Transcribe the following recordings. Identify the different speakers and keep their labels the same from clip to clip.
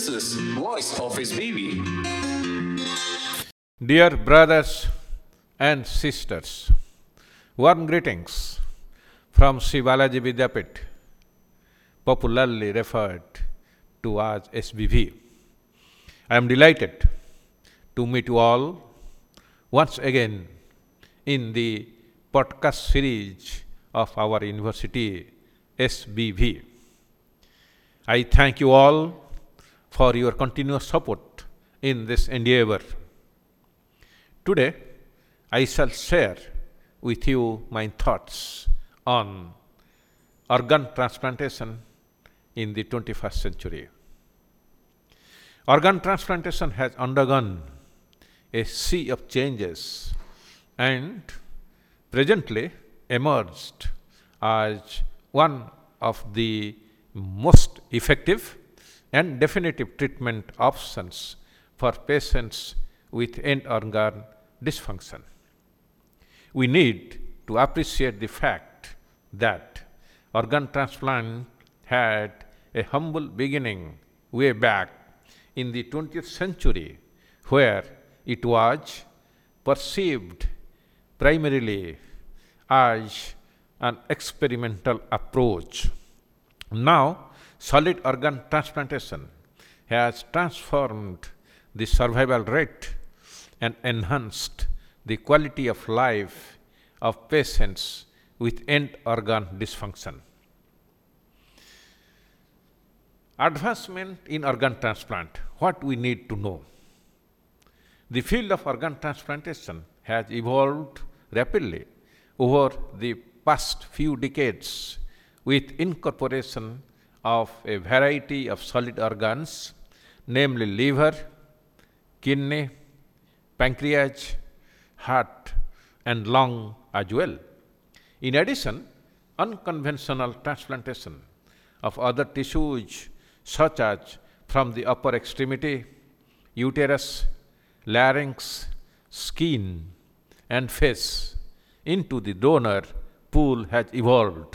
Speaker 1: This is Voice of His Baby.
Speaker 2: Dear brothers and sisters, warm greetings from Sri Balaji Vidyapith, popularly referred to as SBV. I am delighted to meet you all once again in the podcast series of our university, SBV. I thank you all for your continuous support in this endeavor. Today, I shall share with you my thoughts on organ transplantation in the 21st century. Organ transplantation has undergone a sea of changes and presently emerged as one of the most effective and definitive treatment options for patients with end organ dysfunction. We need to appreciate the fact that organ transplant had a humble beginning way back in the 20th century, where it was perceived primarily as an experimental approach. Now, solid organ transplantation has transformed the survival rate and enhanced the quality of life of patients with end organ dysfunction. Advancement in organ transplant. What we need to know. The field of organ transplantation has evolved rapidly over the past few decades with incorporation of a variety of solid organs, namely liver, kidney, pancreas, heart, and lung as well. In addition, unconventional transplantation of other tissues such as from the upper extremity, uterus, larynx, skin, and face into the donor pool has evolved.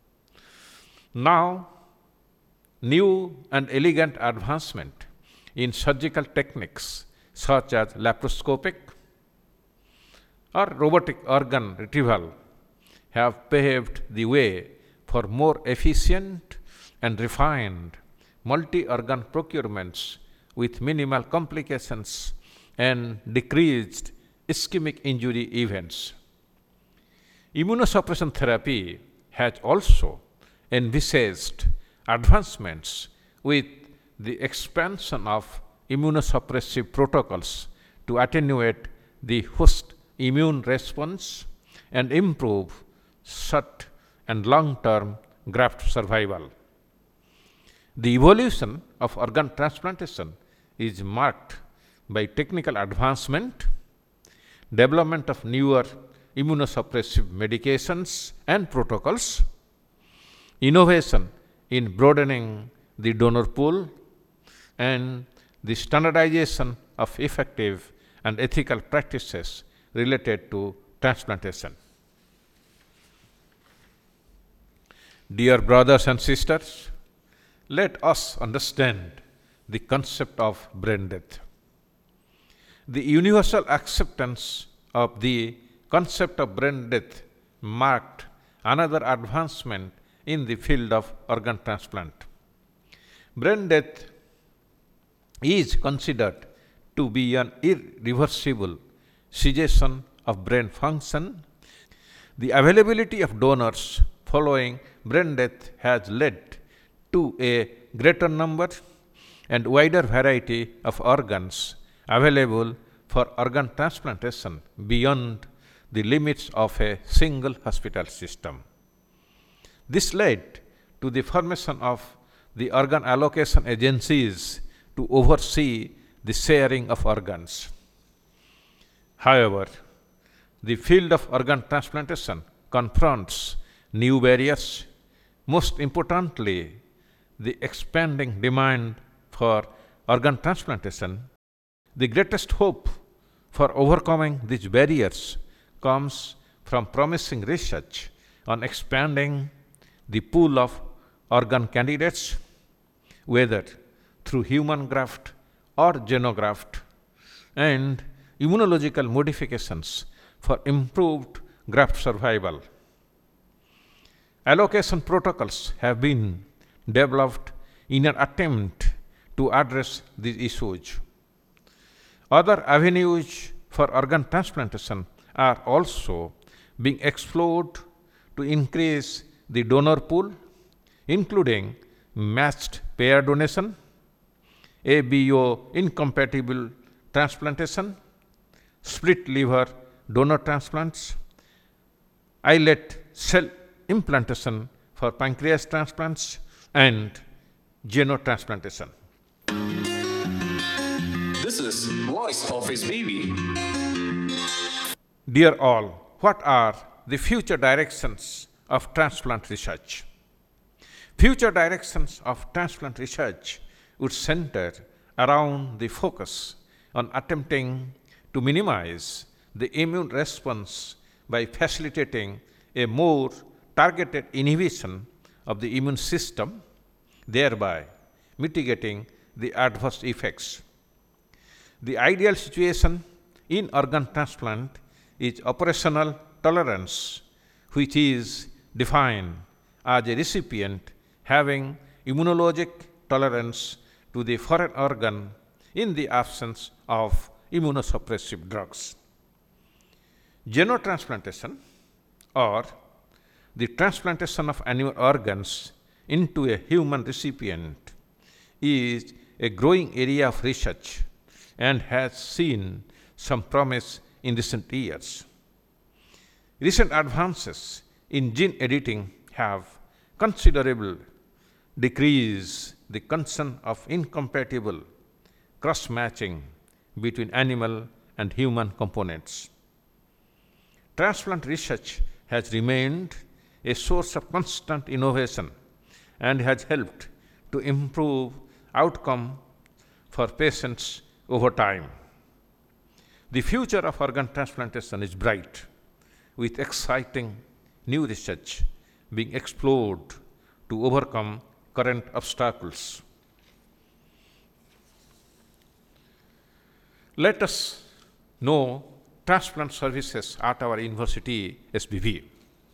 Speaker 2: Now, new and elegant advancement in surgical techniques such as laparoscopic or robotic organ retrieval have paved the way for more efficient and refined multi-organ procurements with minimal complications and decreased ischemic injury events. Immunosuppression therapy has also envisaged advancements with the expansion of immunosuppressive protocols to attenuate the host immune response and improve short and long-term graft survival. The evolution of organ transplantation is marked by technical advancement, development of newer immunosuppressive medications and protocols, innovation in broadening the donor pool, and the standardization of effective and ethical practices related to transplantation. Dear brothers and sisters, let us understand the concept of brain death. The universal acceptance of the concept of brain death marked another advancement in the field of organ transplant. Brain death is considered to be an irreversible cessation of brain function. The availability of donors following brain death has led to a greater number and wider variety of organs available for organ transplantation beyond the limits of a single hospital system. This led to the formation of the organ allocation agencies to oversee the sharing of organs. However, the field of organ transplantation confronts new barriers, most importantly, the expanding demand for organ transplantation. The greatest hope for overcoming these barriers comes from promising research on expanding the pool of organ candidates, whether through human graft or xenograft and immunological modifications for improved graft survival. Allocation protocols have been developed in an attempt to address these issues. Other avenues for organ transplantation are also being explored to increase the donor pool, including matched pair donation, ABO incompatible transplantation, split liver donor transplants, islet cell implantation for pancreas transplants, and xenotransplantation.
Speaker 1: This is Voice of his baby.
Speaker 2: Dear all, what are the future directions of transplant research? Future directions of transplant research would center around the focus on attempting to minimize the immune response by facilitating a more targeted inhibition of the immune system, thereby mitigating the adverse effects. The ideal situation in organ transplant is operational tolerance, which is defined as a recipient having immunologic tolerance to the foreign organ in the absence of immunosuppressive drugs. Xenotransplantation, or the transplantation of animal organs into a human recipient, is a growing area of research and has seen some promise in recent years. Recent advances in gene editing have considerably decreased the concern of incompatible cross-matching between animal and human components. Transplant research has remained a source of constant innovation and has helped to improve outcome for patients over time. The future of organ transplantation is bright, with exciting new research being explored to overcome current obstacles. Let us know transplant services at our university, SBV.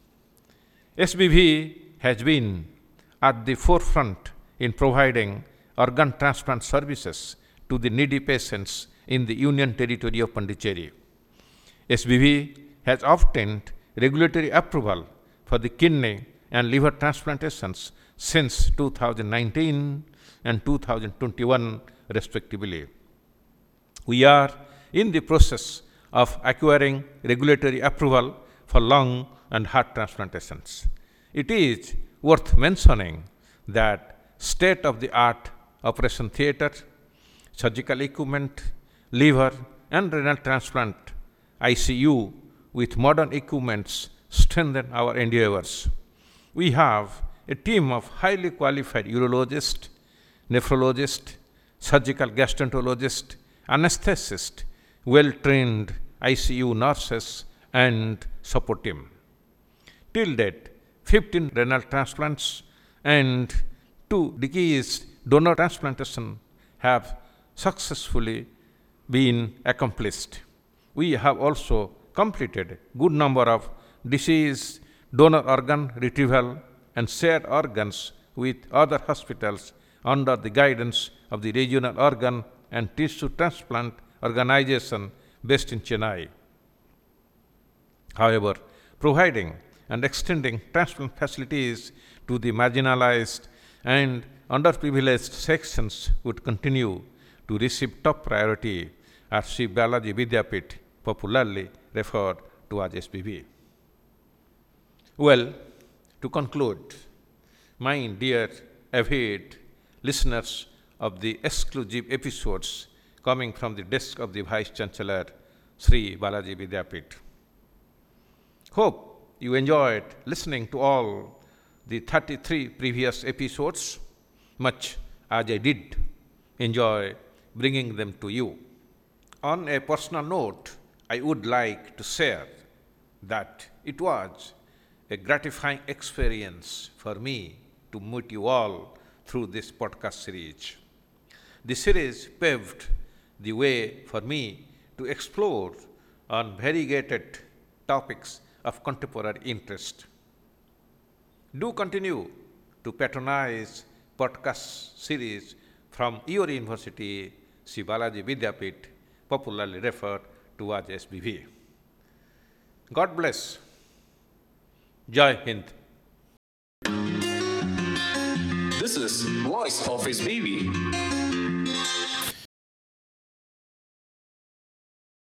Speaker 2: SBV has been at the forefront in providing organ transplant services to the needy patients in the Union Territory of Pondicherry. SBV has obtained regulatory approval for the kidney and liver transplantations since 2019 and 2021 respectively. We are in the process of acquiring regulatory approval for lung and heart transplantations. It is worth mentioning that state-of-the-art operation theater, surgical equipment, liver and renal transplant ICU with modern equipments strengthen our endeavors. We have a team of highly qualified urologists, nephrologists, surgical gastroenterologists, anesthetists, well-trained ICU nurses, and support team. Till date, 15 renal transplants and 2 deceased donor transplantation have successfully been accomplished. We have also completed good number of deceased donor organ retrieval and shared organs with other hospitals under the guidance of the Regional Organ and Tissue Transplant Organization based in Chennai. However, providing and extending transplant facilities to the marginalized and underprivileged sections would continue to receive top priority at Sri Balaji Vidyapith, popularly referred to as SBV. Well, to conclude, my dear avid listeners of the exclusive episodes coming from the desk of the Vice Chancellor, Sri Balaji Vidyapith. Hope you enjoyed listening to all the 33 previous episodes, much as I did enjoy bringing them to you. On a personal note, I would like to share that it was a gratifying experience for me to meet you all through this podcast series. The series paved the way for me to explore on variegated topics of contemporary interest. Do continue to patronize podcast series from your university, Sri Balaji Vidyapeeth, popularly referred to as SBV. God bless. Jai Hind.
Speaker 1: This is Voice of His Baby.